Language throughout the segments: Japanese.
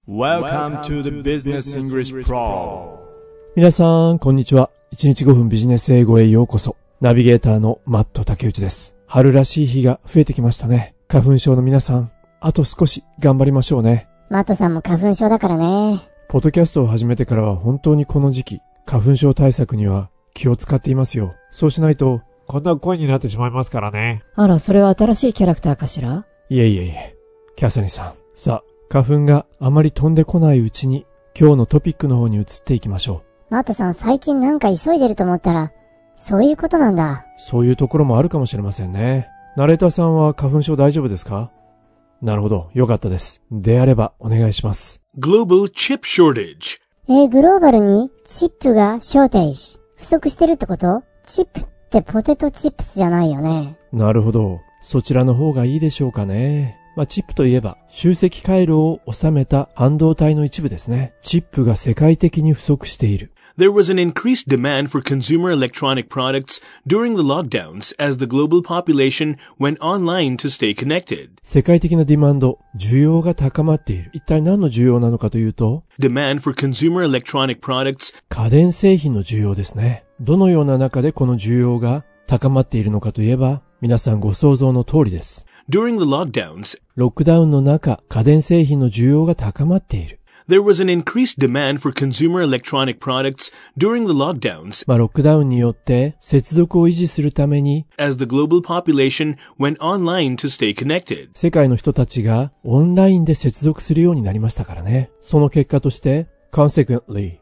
Welcome to the Business English Pro。 皆さん、こんにちは。1日5分ビジネス英語へようこそ。ナビゲーターのマット竹内です。春らしい日が増えてきましたね。花粉症の皆さん、あと少し頑張りましょうね。 マットさんも花粉症だからね。 ポッドキャストを始めてからは本当にこの時期、花粉症対策には気を使っていますよ。そうしないと、こんな声になってしまいますからね。 あら、それは新しいキャラクターかしら？ いえ。キャサリンさん。さあ、花粉があまり飛んでこないうちに、今日のトピックの方に移っていきましょう。マットさん最近なんか急いでると思ったら、そういうことなんだ。 そういうところもあるかもしれませんね。ナレーターさんは花粉症大丈夫ですか？なるほど、よかったです。であればお願いします。 Global chip shortage。 グローバルにチップがショーテージ。不足してるってこと？チップってポテトチップスじゃないよね。 なるほど。そちらの方がいいでしょうかね。チップといえば、集積回路を収めた半導体の一部ですね。チップが世界的に不足している。 There was an increased demand for consumer electronic products during the lockdowns as the global population went online to stay connected. 世界的なディマンド、需要が高まっている。一体何の需要なのかというと、 Demand for consumer electronic products。 家電製品の需要ですね。どのような中でこの需要が高まっているのかといえば、皆さんご想像の通りです。 During the lockdowns, ロックダウンの中、家電製品の需要が高まっている。 There was an increased demand for consumer electronic products during the lockdowns. ロックダウンによって接続を維持するために as the global population went online to stay connected. 世界の人たちがオンラインで接続するようになりましたからね。その結果として Consequently,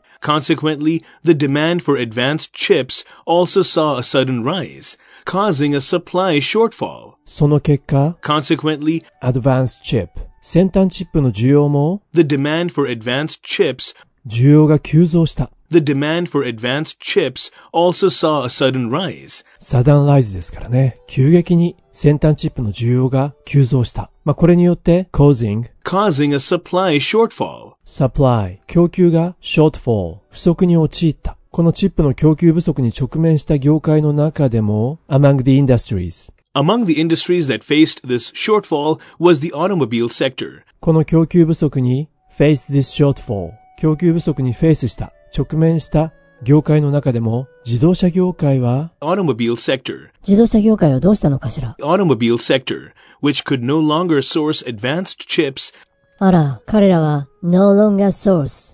the demand for advanced chips also saw a sudden rise, causing a supply shortfall. その結果 Consequently, Advanced chip先端チップの需要も the demand for advanced chips 需要が急増した。 The demand for advanced chips also saw a sudden rise. サダンライズですからね。急激に先端チップの需要が急増した。これによって causing a supply shortfall. Supply 供給が shortfall 不足に陥った。このチップの供給不足に直面した業界の中でも Among the industries Among the industries that faced this shortfall was the automobile sector. この供給不足に face this shortfall 供給不足にフェイスした直面した業界の中でも自動車業界は automobile sector 自動車業界はどうしたのかしら？ automobile sector, which could no longer source advanced chips あら、彼らは no longer source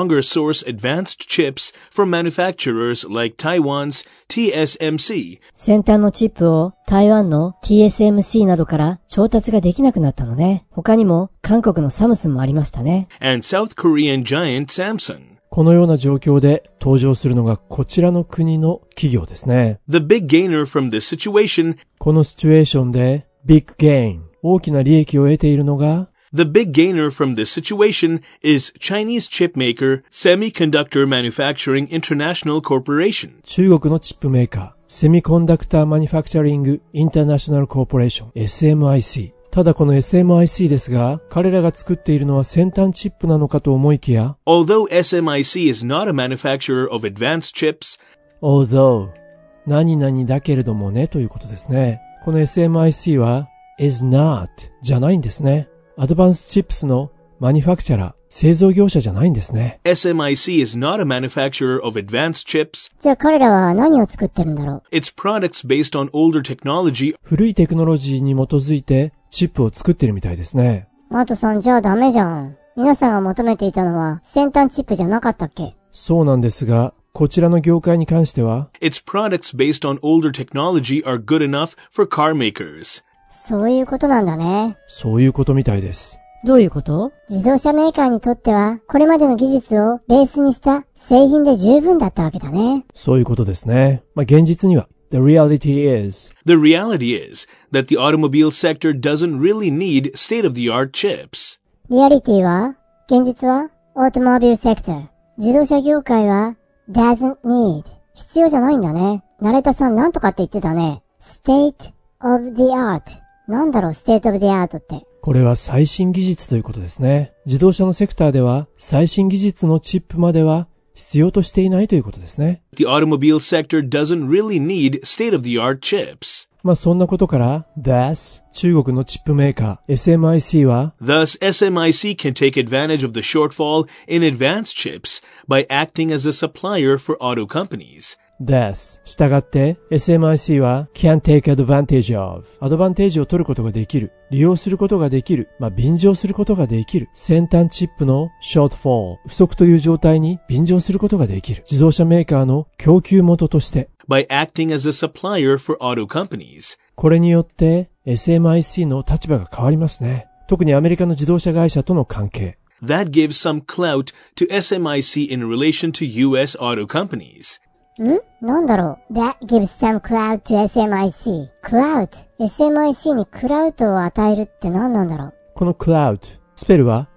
advanced chips from manufacturers like Taiwan's TSMC. 先端のチップを台湾の TSMC などから調達ができなくなったのね。他にも韓国のサムスンもありましたね。 And South Korean giant Samsung. このような状況で登場するのがこちらの国の企業ですね。 The big gainer from this situation. このシチュエーションで big gain 大きな利益を得ているのが The big gainer from this situation is Chinese chip maker Semiconductor Manufacturing International Corporation. 中国のチップメーカー、セミコンダクターマニファクチャリングインターナショナルコーポレーション SMIC。ただこの SMIC ですが、彼らが作っているのは先端チップなのかと思いきや、 Although SMIC is not a manufacturer of advanced chips, although 何々だけれどもねということですね。この SMIC は is not じゃないんですね。アドバンスチップスのマニファクチャラー、製造業者じゃないんですね。 SMIC is not a manufacturer of advanced chips. じゃあ彼らは何を作ってるんだろう？ Its products based on older technology. 古いテクノロジーに基づいてチップを作ってるみたいですね。 マートさんじゃあダメじゃん。皆さんが求めていたのは先端チップじゃなかったっけ？ そうなんですが、こちらの業界に関しては Its products based on older technology are good enough for car makers. そういうことなんだね。 そういうことみたいです。 どういうこと？自動車メーカーにとっては、これまでの技術をベースにした製品で十分だったわけだね。 そういうことですね。現実には、The reality is that the automobile sector doesn't really need state-of-the-art chips. リアリティは、現実は、Automobile sector。自動車業界は、doesn't need。必要じゃないんだね。ナレータさんなんとかって言ってたね。State of the art。なんだろう、State of the art って。 これは最新技術ということですね。自動車のセクターでは最新技術のチップまでは必要としていないということですね。 The automobile sector doesn't really need state-of-the-art chips. そんなことから、Thus、中国のチップメーカー SMIC は、 Thus, SMIC can take advantage of the shortfall in advanced chips by acting as a supplier for auto companies. Thus、従って SMIC は can take advantage of アドバンテージを取ることができる、利用することができる、便乗することができる、先端チップの shortfall 不足という状態に便乗することができる、自動車メーカーの供給元として、 by acting as a supplier for auto companies. これによって SMIC の立場が変わりますね。特にアメリカの自動車会社との関係。 That gives some clout to SMIC in relation to US auto companies. なんだろう ?That gives some clout to SMIC. Clout。SMIC にクラウトを与えるって何なんだろう？ この clout、スペルは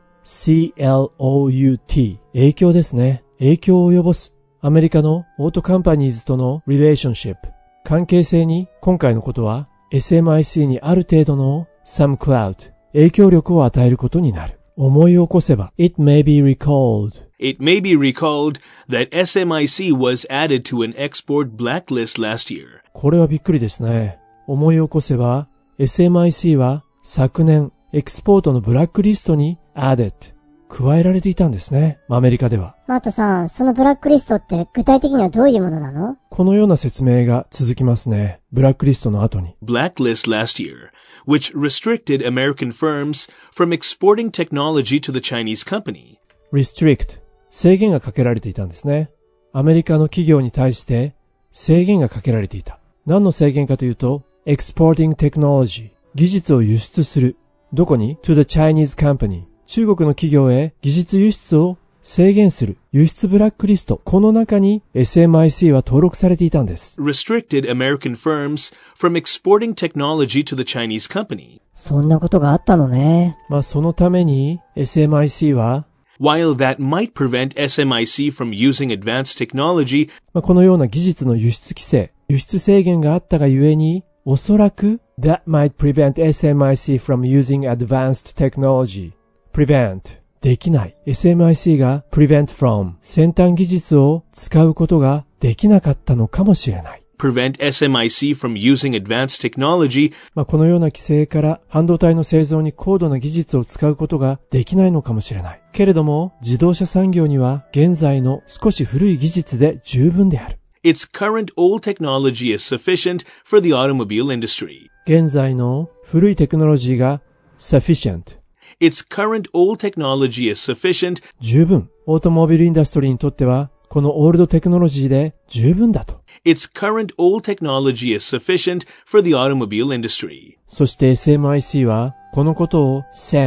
C-L-O-U-T。影響ですね。影響を及ぼす。アメリカのオートカンパニーズとの relationship。関係性に今回のことは SMIC にある程度の some clout。影響力を与えることになる。思い起こせば It may be recalled.It may be recalled that SMIC was added to an export blacklist last year. これはびっくりですね。思い起こせば SMIC は昨年エクスポートのブラックリストに added 加えられていたんですね。アメリカでは。 マートさん、そのブラックリストって具体的にはどういうものなの？ このような説明が続きますね。ブラックリストの後に。 Blacklist last year, which restricted American firms from exporting technology to the Chinese company. Restrict制限がかけられていたんですね。アメリカの企業に対して制限がかけられていた。何の制限かというと、exporting technology、技術を輸出する。どこに？ to the Chinese company。中国の企業へ技術輸出を制限する輸出ブラックリスト。この中に SMIC は登録されていたんです。 Restricted American firms from exporting technology to the Chinese company. そんなことがあったのね。 そのために SMIC は While that might prevent SMIC from using advanced technology, このような技術の輸出規制、輸出制限があったがゆえに、おそらく that might prevent SMIC from using advanced technology。prevent できない。SMIC が prevent from 先端技術を使うことができなかったのかもしれない。 prevent SMIC from using advanced technology. このような規制から半導体の製造に高度な技術を使うことができないのかもしれない。けれども、自動車産業には現在の少し古い技術で十分である。 Its current old technology is sufficient for the automobile industry. 現在の古いテクノロジーが sufficient。Its current old technology is sufficient. 十分。オートモービルインダストリーにとっては、このオールドテクノロジーで十分だと。 Its current old technology is sufficient for the automobile industry. そして SMIC はこのことを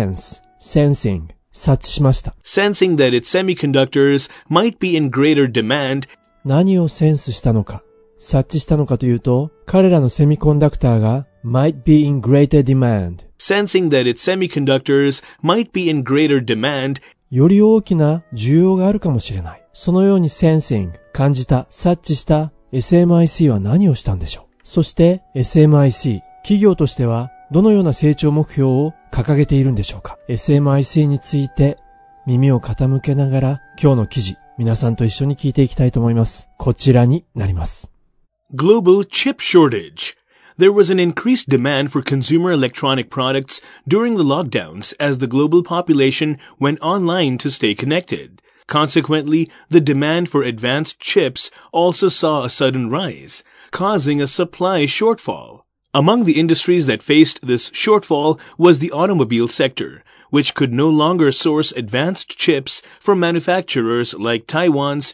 sensing 察知しました。 Sensing that its semiconductors might be in greater demand. 何をセンスしたのか、察知したのかというと、彼らのセミコンダクターが might be in greater demand. Sensing that its semiconductors might be in greater demand. より大きな需要があるかもしれない。そのように sensing 感じた、察知したSMIC は何をしたんでしょう。そして SMIC 企業としてはどのような成長目標を掲げているんでしょうか。 SMIC について耳を傾けながら今日の記事皆さんと一緒に聞いていきたいと思います。こちらになります。 Global chip shortage. There was an increased demand for consumer electronic products during the lockdowns as the global population went online to stay connected.Consequently, the demand for advanced chips also saw a sudden rise, causing a supply shortfall. Among the industries that faced this shortfall was the automobile sector, which could no longer source advanced chips from manufacturers like Taiwan's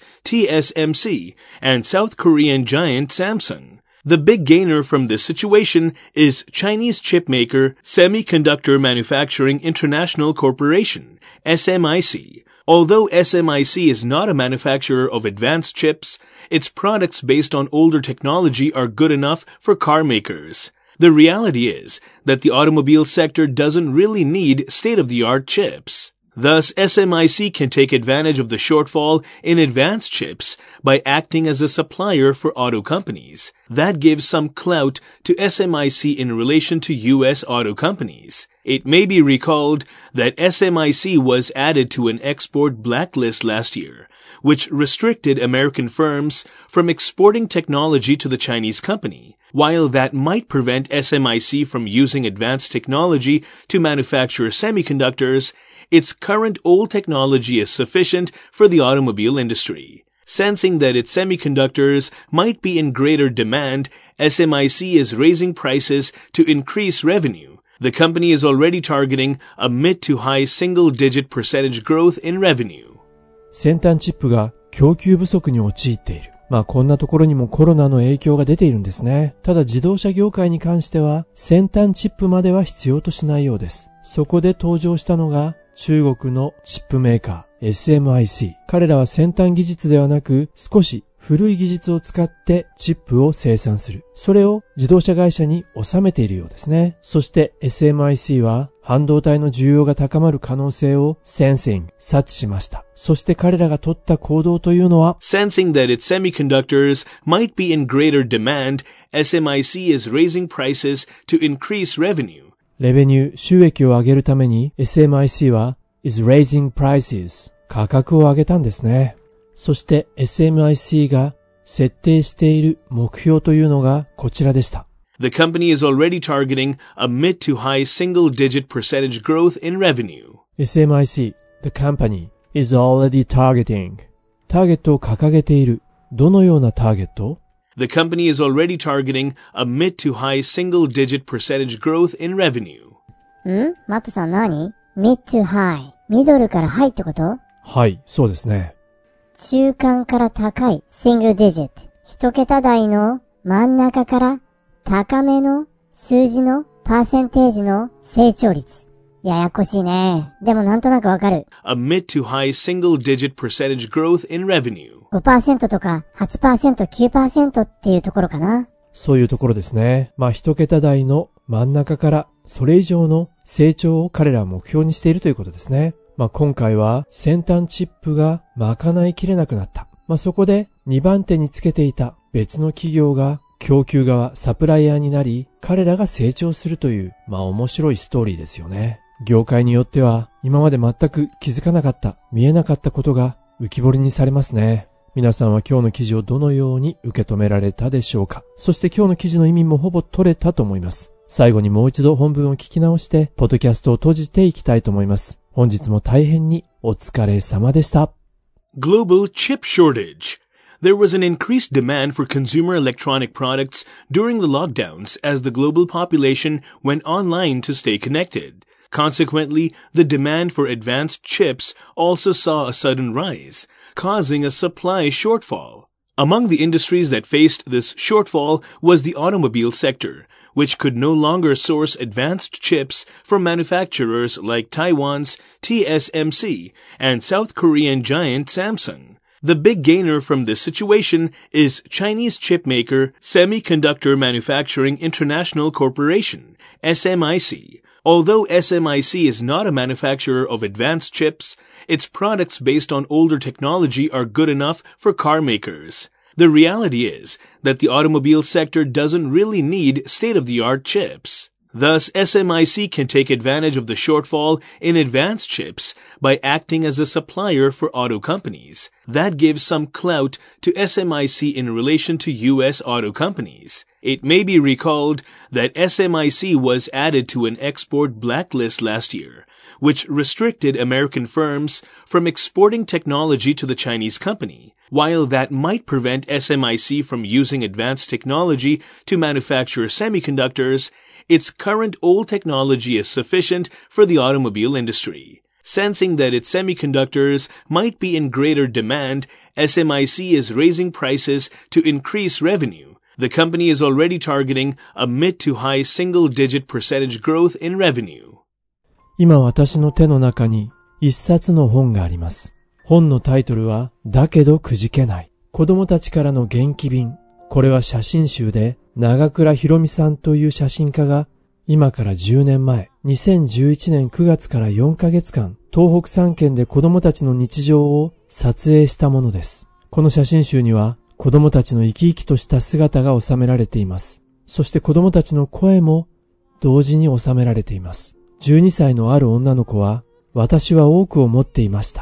TSMC and South Korean giant Samsung.The big gainer from this situation is Chinese chip maker Semiconductor Manufacturing International Corporation, SMIC. Although SMIC is not a manufacturer of advanced chips, its products based on older technology are good enough for car makers. The reality is that the automobile sector doesn't really need state-of-the-art chips.Thus, SMIC can take advantage of the shortfall in advanced chips by acting as a supplier for auto companies. That gives some clout to SMIC in relation to US auto companies. It may be recalled that SMIC was added to an export blacklist last year, which restricted American firms from exporting technology to the Chinese company. While that might prevent SMIC from using advanced technology to manufacture semiconductors, its current old technology is sufficient for the automobile industry. Sensing that its semiconductors might be in greater demand, SMIC is raising prices to increase revenue. The company is already targeting a mid to high single-digit percentage growth in revenue. 先端チップが供給不足に陥っている。こんなところにもコロナの影響が出ているんですね。ただ自動車業界に関しては先端チップまでは必要としないようです。そこで登場したのが中国のチップメーカー SMIC。彼らは先端技術ではなく少し古い技術を使ってチップを生産する。それを自動車会社に収めているようですね。そして SMIC は半導体の需要が高まる可能性を察知しました。そして彼らが取った行動というのは Sensing that its semiconductors might be in greater demand, SMIC is raising prices to increase revenue. レベニュー、収益を上げるために SMIC は is raising prices 価格を上げたんですね。そして SMIC が設定している目標というのがこちらでした。 The company is already targeting a mid to high single-digit percentage growth in revenue. SMIC, the company, is already targeting. ターゲットを掲げている。どのようなターゲット？ The company is already targeting a mid to high single-digit percentage growth in revenue. マットさん何？ mid to high。ミドルからハイってこと？ はい、そうですね。 中間から高い single digit。一桁台の真ん中から高めの数字のパーセンテージの成長率。ややこしいね。でもなんとなくわかる。 A mid to high single-digit percentage growth in revenue. 5% とか 8%、9% っていうところかな。 そういうところですね。一桁台の真ん中からそれ以上の成長を彼らは目標にしているということですね。今回は先端チップが賄いきれなくなった。そこで2番手につけていた別の企業が供給側、サプライヤーになり、彼らが成長するという、面白いストーリーですよね。業界によっては今まで全く気づかなかった、見えなかったことが浮き彫りにされますね。皆さんは今日の記事をどのように受け止められたでしょうか。そして今日の記事の意味もほぼ取れたと思います。最後にもう一度本文を聞き直して、ポッドキャストを閉じていきたいと思います。本日も大変にお疲れ様でした。 Global chip shortage. There was an increased demand for consumer electronic products during the lockdowns as the global population went online to stay connected. Consequently, the demand for advanced chips also saw a sudden rise, causing a supply shortfall. Among the industries that faced this shortfall was the automobile sector, which could no longer source advanced chips from manufacturers like Taiwan's TSMC and South Korean giant Samsung. The big gainer from this situation is Chinese chip maker Semiconductor Manufacturing International Corporation, SMIC. Although SMIC is not a manufacturer of advanced chips, its products based on older technology are good enough for car makers. The reality is that the automobile sector doesn't really need state-of-the-art chips. Thus, SMIC can take advantage of the shortfall in advanced chips by acting as a supplier for auto companies. That gives some clout to SMIC in relation to U.S. auto companies. It may be recalled that SMIC was added to an export blacklist last year, which restricted American firms from exporting technology to the Chinese company. While that might prevent SMIC from using advanced technology to manufacture semiconductors, its current old technology is sufficient for the automobile industry. Sensing that its semiconductors might be in greater demand, SMIC is raising prices to increase revenue. The company is already targeting a mid to high single-digit percentage growth in revenue. 今私の手の中に一冊の本があります。本のタイトルは、だけどくじけない。子供たちからの元気便。これは写真集で、長倉博美さんという写真家が、今から10年前、2011年9月から4ヶ月間、東北3県で子供たちの日常を撮影したものです。この写真集には、子供たちの生き生きとした姿が収められています。そして子供たちの声も同時に収められています。12歳のある女の子は、私は多くを持っていました。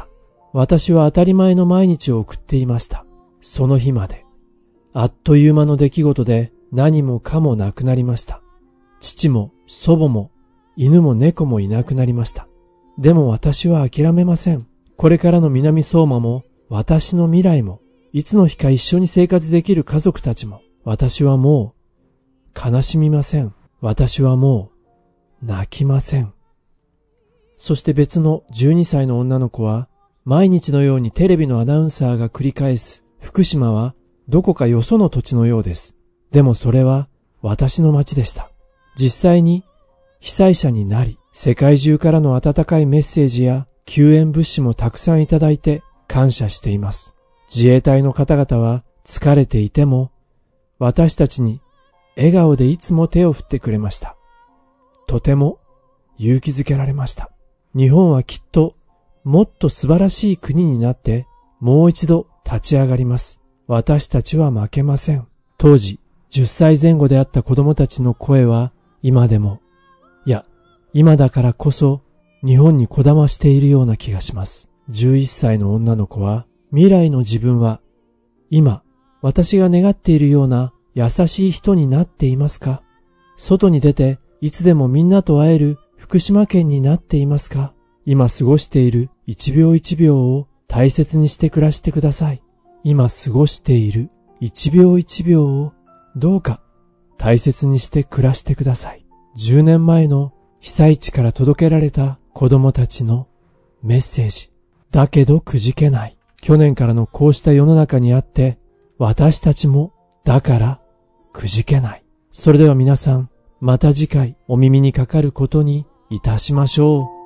私は当たり前の毎日を送っていました。その日まで。あっという間の出来事で何もかもなくなりました。父も祖母も犬も猫もいなくなりました。でも私は諦めません。これからの南相馬も私の未来もいつの日か一緒に生活できる家族たちも私はもう悲しみません。私はもう泣きません。そして別の12歳の女の子は毎日のようにテレビのアナウンサーが繰り返す福島はどこかよその土地のようです。でもそれは私の町でした。実際に被災者になり、世界中からの温かいメッセージや救援物資もたくさんいただいて感謝しています。自衛隊の方々は疲れていても、私たちに笑顔でいつも手を振ってくれました。とても勇気づけられました。日本はきっともっと素晴らしい国になってもう一度立ち上がります。私たちは負けません。当時10歳前後であった子供たちの声は今でも、今だからこそ日本にこだましているような気がします。11歳の女の子は未来の自分は今私が願っているような優しい人になっていますか？外に出ていつでもみんなと会える福島県になっていますか？今過ごしている一秒一秒を大切にして暮らしてください。今過ごしている一秒一秒をどうか大切にして暮らしてください。10年前の被災地から届けられた子供たちのメッセージ。だけどくじけない。去年からのこうした世の中にあって、私たちもだからくじけない。それでは皆さん、また次回お耳にかかることにいたしましょう。